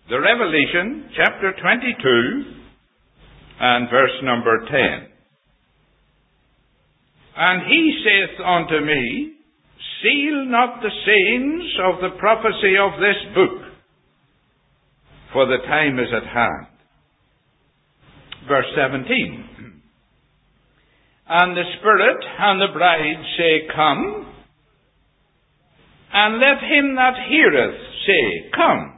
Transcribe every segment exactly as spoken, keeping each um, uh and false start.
The Revelation, chapter twenty-two, and verse number ten. And he saith unto me, seal not the sayings of the prophecy of this book, for the time is at hand. Verse seventeen. And the Spirit and the bride say, come. And let him that heareth say, come.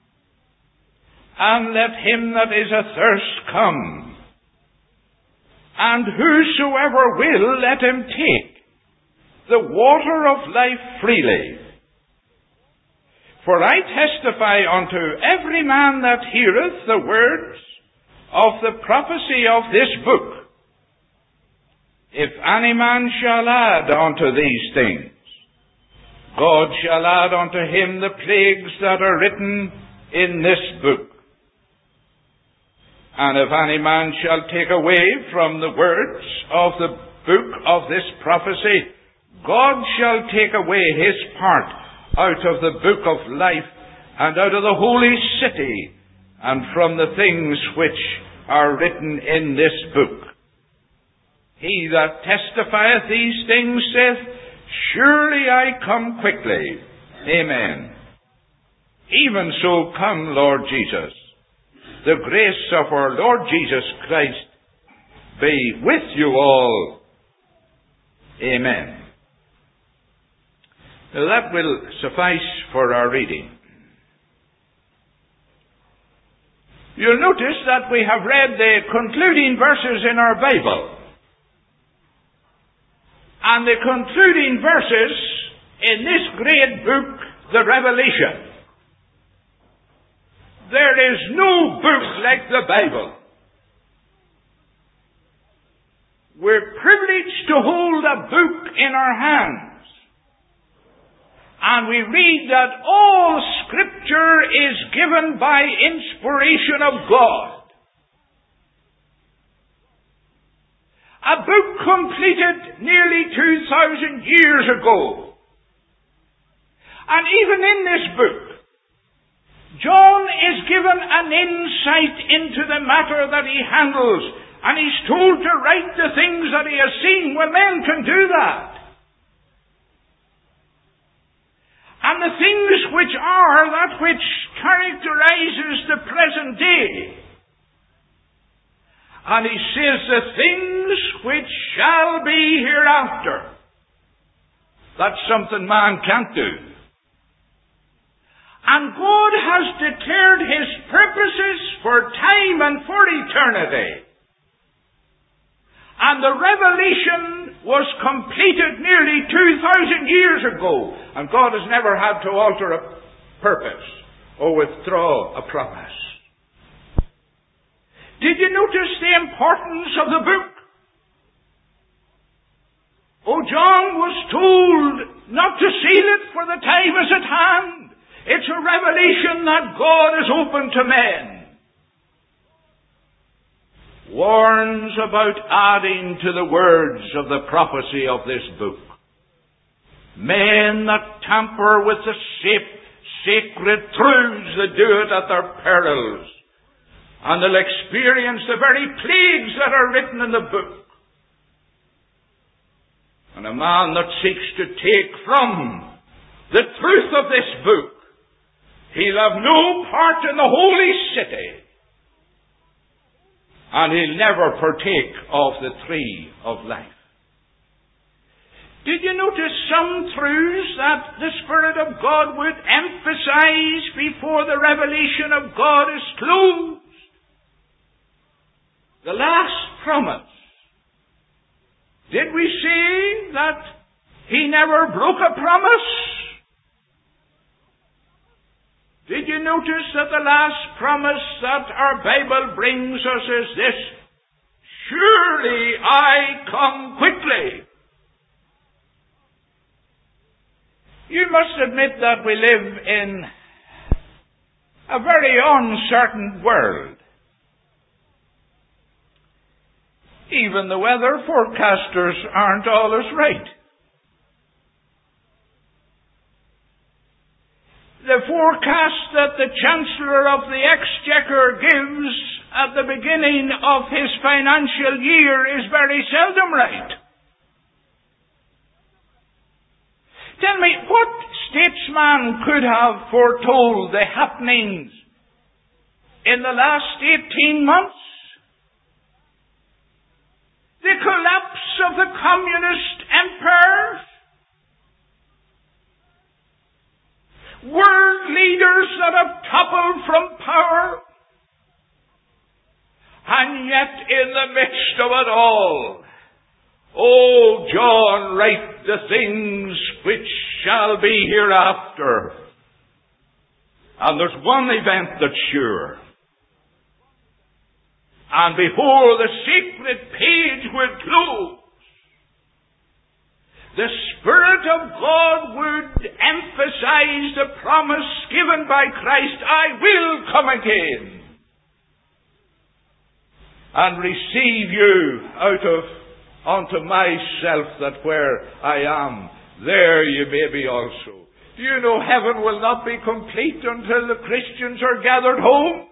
And let him that is athirst come. And whosoever will, let him take the water of life freely. For I testify unto every man that heareth the words of the prophecy of this book, if any man shall add unto these things, God shall add unto him the plagues that are written in this book. And if any man shall take away from the words of the book of this prophecy, God shall take away his part out of the book of life, and out of the holy city, and from the things which are written in this book. He that testifieth these things saith, surely I come quickly. Amen. Even so come, Lord Jesus. The grace of our Lord Jesus Christ be with you all. Amen. Now that will suffice for our reading. You'll notice that we have read the concluding verses in our Bible. And the concluding verses in this great book, the Revelation. There is no book like the Bible. We're privileged to hold a book in our hands. And we read that all Scripture is given by inspiration of God. A book completed nearly two thousand years ago. And even in this book, John is given an insight into the matter that he handles, and he's told to write the things that he has seen. Well, men can do that. And the things which are that which characterizes the present day. And he says the things which shall be hereafter. That's something man can't do. And God has declared his purposes for time and for eternity. And the revelation was completed nearly two thousand years ago. And God has never had to alter a purpose or withdraw a promise. Did you notice the importance of the book? Oh, John was told not to seal it, for the time is at hand. It's a revelation that God has opened to men. Warns about adding to the words of the prophecy of this book. Men that tamper with the safe, sacred truths, that do it at their perils. And they'll experience the very plagues that are written in the book. And a man that seeks to take from the truth of this book, he'll have no part in the holy city. And he'll never partake of the tree of life. Did you notice some truths that the Spirit of God would emphasize before the revelation of God is closed? The last promise. Did we see that he never broke a promise? Did you notice that the last promise that our Bible brings us is this? Surely I come quickly. You must admit that we live in a very uncertain world. Even the weather forecasters aren't always right. The forecast that the Chancellor of the Exchequer gives at the beginning of his financial year is very seldom right. Tell me, what statesman could have foretold the happenings in the last eighteen months? The collapse of the communist empire? World leaders that have toppled from power? And yet in the midst of it all, oh, John, write the things which shall be hereafter. And there's one event that's sure. And before the sacred page would close, the Spirit of God would emphasize the promise given by Christ, I will come again and receive you out of unto myself, that where I am, there you may be also. Do you know heaven will not be complete until the Christians are gathered home?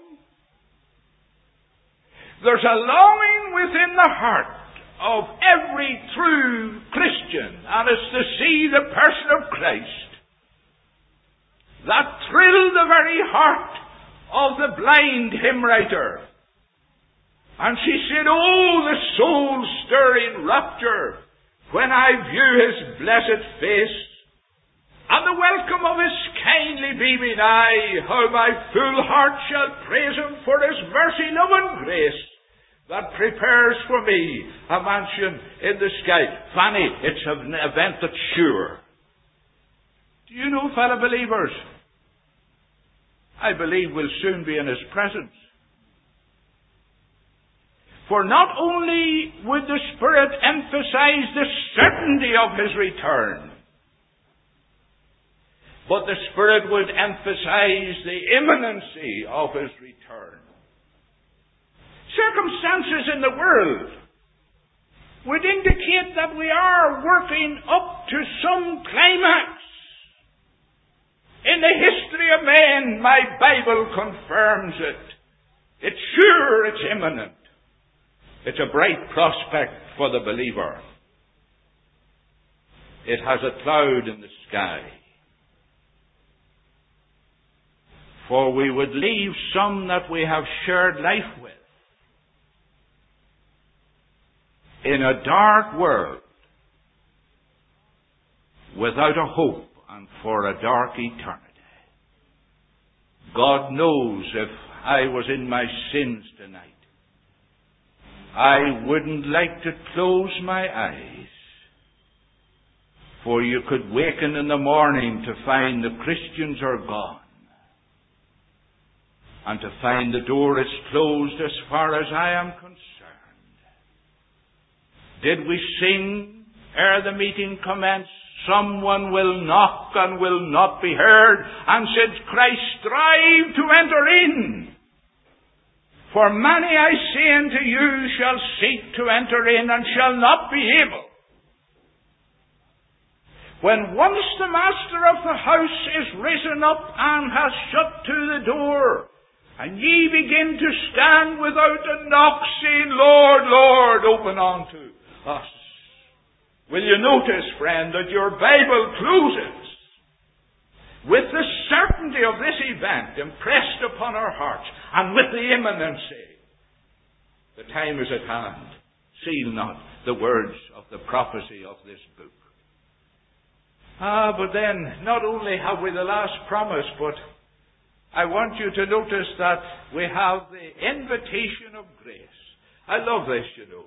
There's a longing within the heart of every true Christian, and it's to see the person of Christ that thrilled the very heart of the blind hymn writer. And she said, oh, the soul-stirring rapture when I view his blessed face, and the welcome of his kindly beaming eye, how my full heart shall praise him for his mercy, love, and grace that prepares for me a mansion in the sky. Fanny, it's an event that's sure. Do you know, fellow believers, I believe we'll soon be in his presence. For not only would the Spirit emphasize the certainty of his return, but the Spirit would emphasize the imminency of his return. Circumstances in the world would indicate that we are working up to some climax in the history of man. My Bible confirms it. It's sure, it's imminent. It's a bright prospect for the believer. It has a cloud in the sky. For we would leave some that we have shared life with in a dark world without a hope and for a dark eternity. God knows if I was in my sins tonight, I wouldn't like to close my eyes. For you could waken in the morning to find the Christians are gone, and to find the door is closed as far as I am concerned. Did we sing ere the meeting commenced, someone will knock and will not be heard, and said Christ, strive to enter in. For many, I say unto you, shall seek to enter in and shall not be able. When once the master of the house is risen up and has shut to the door, and ye begin to stand without and knock, saying, Lord, Lord, open unto us. Will you notice, friend, that your Bible closes with the certainty of this event impressed upon our hearts, and with the imminency? The time is at hand. Seal not the words of the prophecy of this book. Ah, but then, not only have we the last promise, but I want you to notice that we have the invitation of grace. I love this, you know.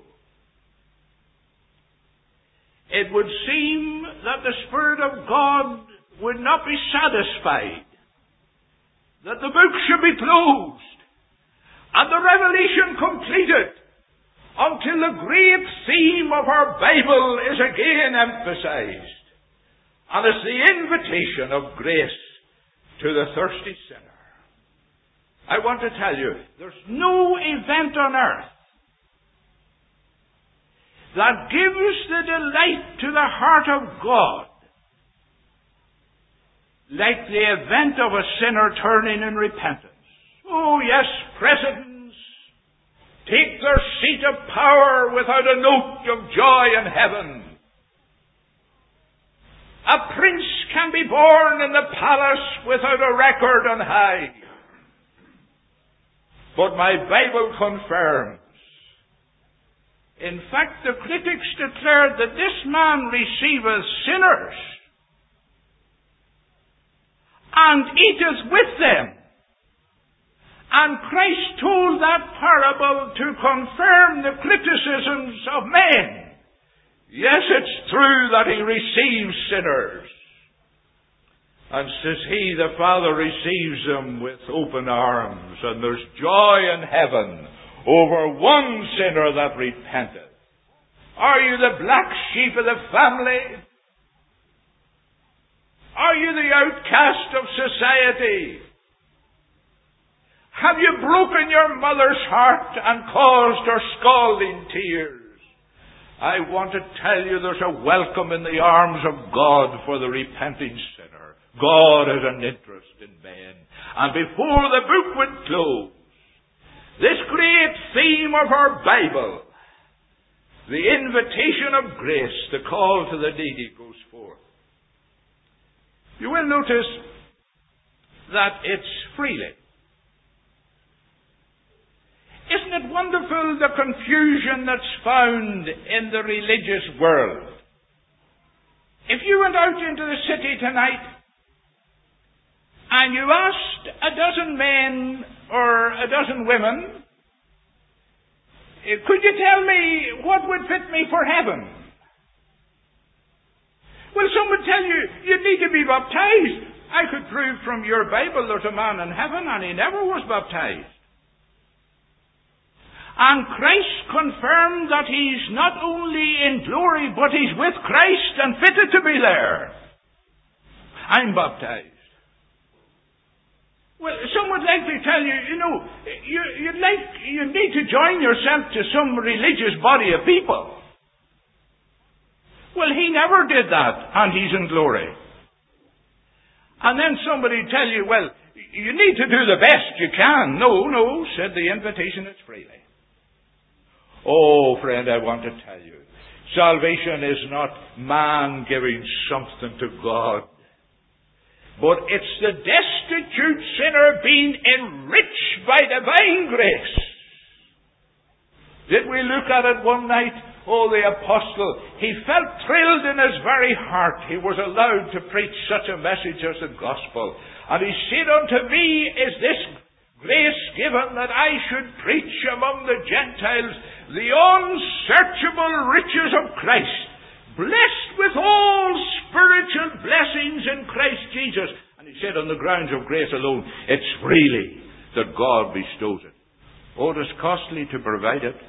It would seem that the Spirit of God would not be satisfied that the book should be closed and the revelation completed until the great theme of our Bible is again emphasized. And it's the invitation of grace to the thirsty sinner. I want to tell you, there's no event on earth that gives the delight to the heart of God like the event of a sinner turning in repentance. Oh yes, presidents take their seat of power without a note of joy in heaven. A prince can be born in the palace without a record on high. But my Bible confirms. In fact, the critics declared that this man receiveth sinners and eateth with them. And Christ told that parable to confirm the criticisms of men. Yes, it's true that he receives sinners. And says he, the Father receives them with open arms, and there's joy in heaven over one sinner that repenteth. Are you the black sheep of the family? Are you the outcast of society? Have you broken your mother's heart and caused her scalding tears? I want to tell you there's a welcome in the arms of God for the repenting sinner. God has an interest in men. And before the book would close, this great theme of our Bible, the invitation of grace, the call to the needy, goes forth. You will notice that it's freely. Isn't it wonderful the confusion that's found in the religious world? If you went out into the city tonight and you asked a dozen men or a dozen women, could you tell me what would fit me for heaven? Well, some would tell you, you need to be baptized. I could prove from your Bible there's a man in heaven and he never was baptized. And Christ confirmed that he's not only in glory, but he's with Christ and fitted to be there. I'm baptized. Well, some would likely tell you, you know, you, you'd like, you need to join yourself to some religious body of people. Well, he never did that, and he's in glory. And then somebody tell you, well, you need to do the best you can. No, no, said the invitation is freely. Oh, friend, I want to tell you, salvation is not man giving something to God, but it's the destitute sinner being enriched by divine grace. Did we look at it one night? Oh, the apostle, he felt thrilled in his very heart. He was allowed to preach such a message as the gospel. And he said, unto me is this grace given that I should preach among the Gentiles the unsearchable riches of Christ, blessed with all spiritual blessings in Christ Jesus. And he said, on the grounds of grace alone, it's freely that God bestows it. Oh, it is costly to provide it.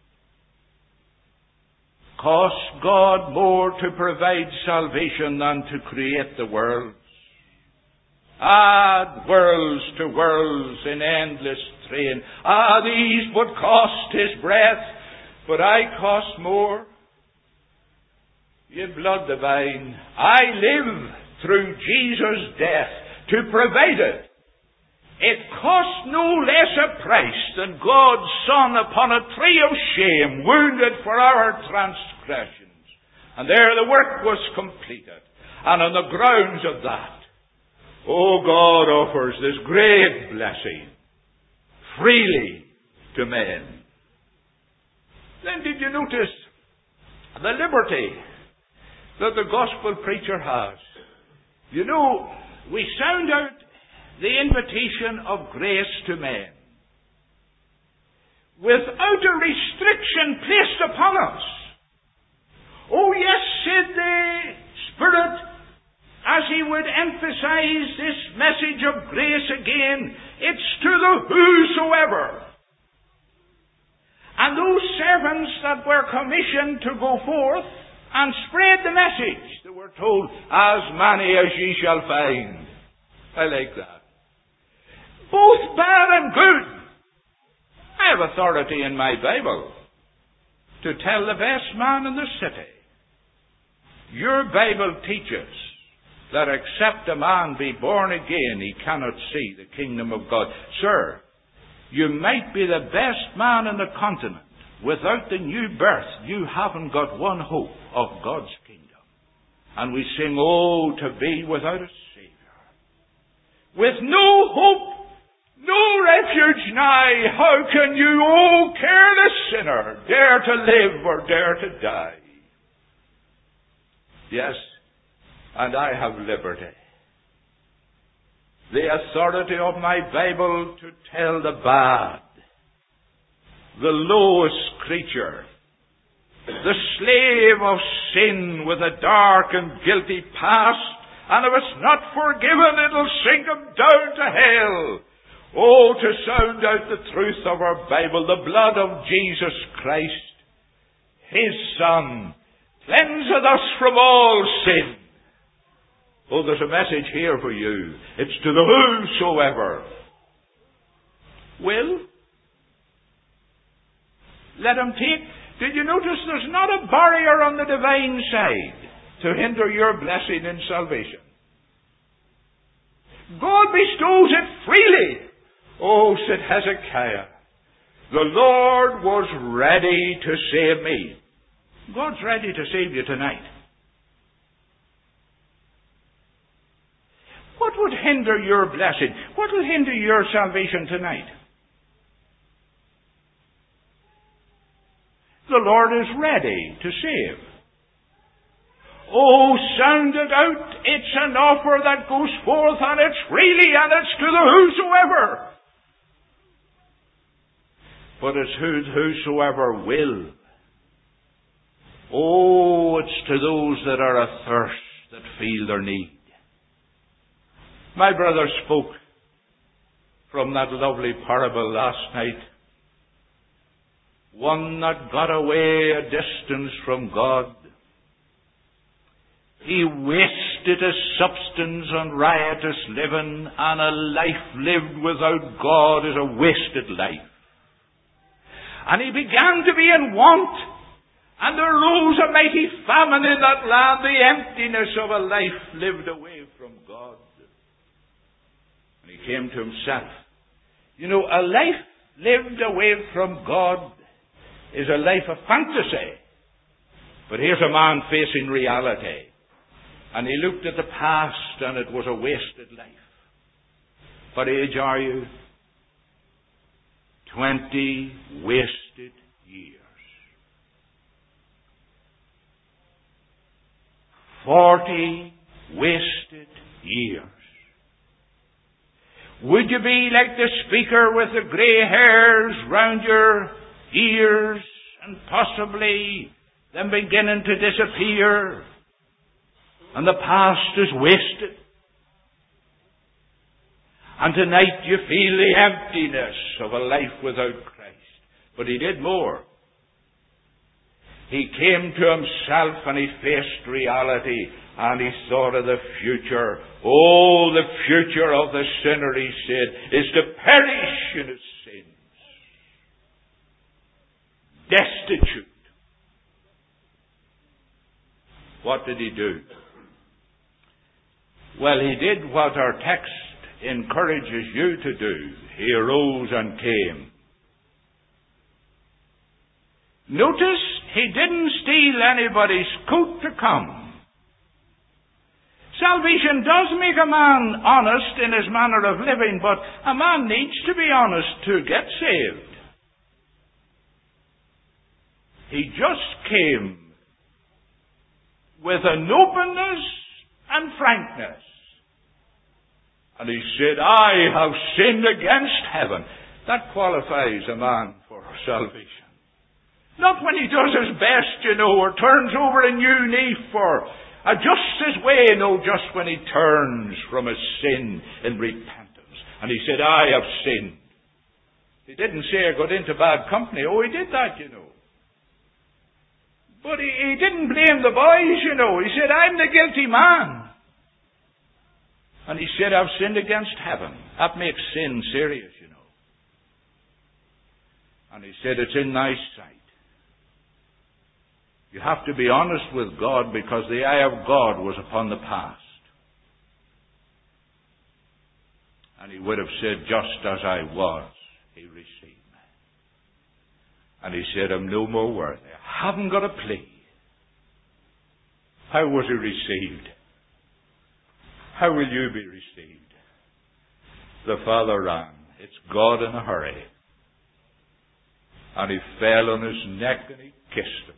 Costs God more to provide salvation than to create the world. Ah, worlds to worlds in endless train. Ah, these would cost his breath, but I cost more. Ye blood divine, I live through Jesus' death to provide it. It cost no less a price than God's Son upon a tree of shame, wounded for our transgressions. And there the work was completed. And on the grounds of that, oh, God offers this great blessing freely to men. Then did you notice the liberty that the gospel preacher has? You know, we sound out the invitation of grace to men without a restriction placed upon us. Oh yes, said the Spirit, as he would emphasize this message of grace again, it's to the whosoever. And those servants that were commissioned to go forth and spread the message, they were told, as many as ye shall find. I like that. Both bad and good. I have authority in my Bible to tell the best man in the city. Your Bible teaches that except a man be born again, he cannot see the kingdom of God. Sir, you might be the best man in the continent. Without the new birth, you haven't got one hope of God's kingdom. And we sing, oh, to be without a Saviour. With no hope, no refuge nigh, how can you, oh, careless sinner, dare to live or dare to die? Yes, and I have liberty. The authority of my Bible to tell the bad, the lowest creature, the slave of sin with a dark and guilty past, and if it's not forgiven, it'll sink him down to hell. Oh, to sound out the truth of our Bible, the blood of Jesus Christ, His Son, cleanseth us from all sin. Oh, there's a message here for you. It's to the whosoever will. Let him take. Did you notice there's not a barrier on the divine side to hinder your blessing in salvation? God bestows it freely. Oh, said Hezekiah, the Lord was ready to save me. God's ready to save you tonight. What would hinder your blessing? What will hinder your salvation tonight? The Lord is ready to save. Oh, sound it out. It's an offer that goes forth, and it's freely, and it's to the whosoever. But it's who, whosoever will. Oh, it's to those that are athirst, that feel their need. My brother spoke from that lovely parable last night. One that got away a distance from God. He wasted his substance on riotous living, and a life lived without God is a wasted life. And he began to be in want, and there rose a mighty famine in that land, the emptiness of a life lived away from God. And he came to himself. You know, a life lived away from God is a life of fantasy. But here's a man facing reality. And he looked at the past, and it was a wasted life. What age are you? Twenty wasted years. Forty wasted years. Would you be like the speaker with the grey hairs round your ears, and possibly them beginning to disappear, and the past is wasted? And tonight you feel the emptiness of a life without Christ. But he did more. He came to himself and he faced reality, and he thought of the future. Oh, the future of the sinner, he said, is to perish in his sins. Destitute. What did he do? Well, he did what our text encourages you to do. He arose and came. Notice, he didn't steal anybody's coat to come. Salvation does make a man honest in his manner of living, but a man needs to be honest to get saved. He just came with an openness and frankness. And he said, I have sinned against heaven. That qualifies a man for salvation. Not when he does his best, you know, or turns over a new leaf, or adjusts his way. No, just when he turns from his sin in repentance. And he said, I have sinned. He didn't say I got into bad company. Oh, he did that, you know. But he, he didn't blame the boys, you know. He said, I'm the guilty man. And he said, I've sinned against heaven. That makes sin serious, you know. And he said, it's in thy sight. You have to be honest with God, because the eye of God was upon the past. And he would have said, just as I was, he received me. And he said, I'm no more worthy. I haven't got a plea. How was he received? How will you be received? The father ran. It's God in a hurry. And he fell on his neck and he kissed him.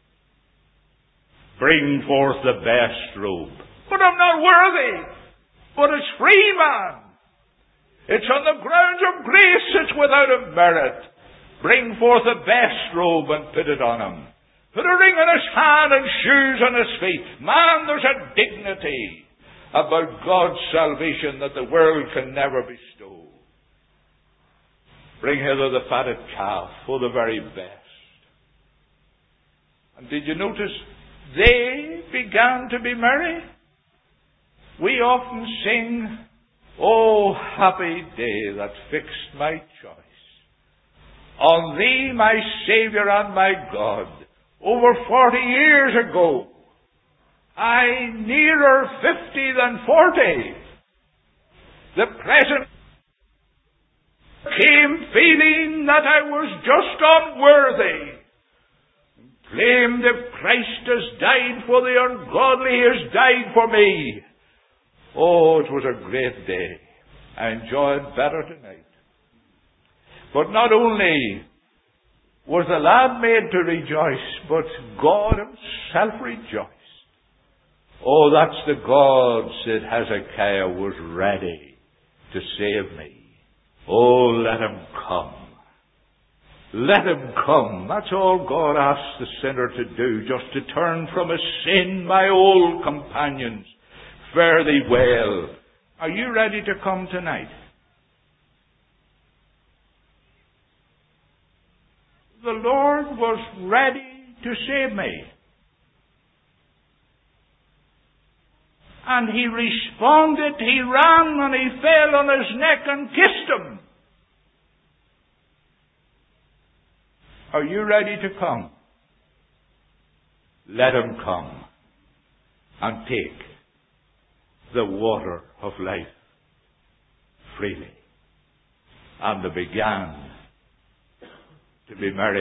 Bring forth the best robe. But I'm not worthy. But it's free, man. It's on the grounds of grace. It's without a merit. Bring forth the best robe and put it on him. Put a ring on his hand and shoes on his feet. Man, there's a dignity about God's salvation that the world can never bestow. Bring hither the fatted calf for the very best. And did you notice they began to be merry? We often sing, "Oh, happy day that fixed my choice on thee, my Saviour and my God, over forty years ago. I nearer fifty than forty. The present came feeling that I was just unworthy. Claimed if Christ has died for the ungodly, He has died for me. Oh, it was a great day. I enjoy it better tonight." But not only was the lad made to rejoice, but God Himself rejoiced. Oh, that's the God, said Hezekiah, was ready to save me. Oh, let Him come. Let Him come. That's all God asks the sinner to do, just to turn from his sin. My old companions, fare thee well. Are you ready to come tonight? The Lord was ready to save me. And He responded, He ran and He fell on His neck and kissed Him. Are you ready to come? Let Him come and take the water of life freely. And they began to be merry.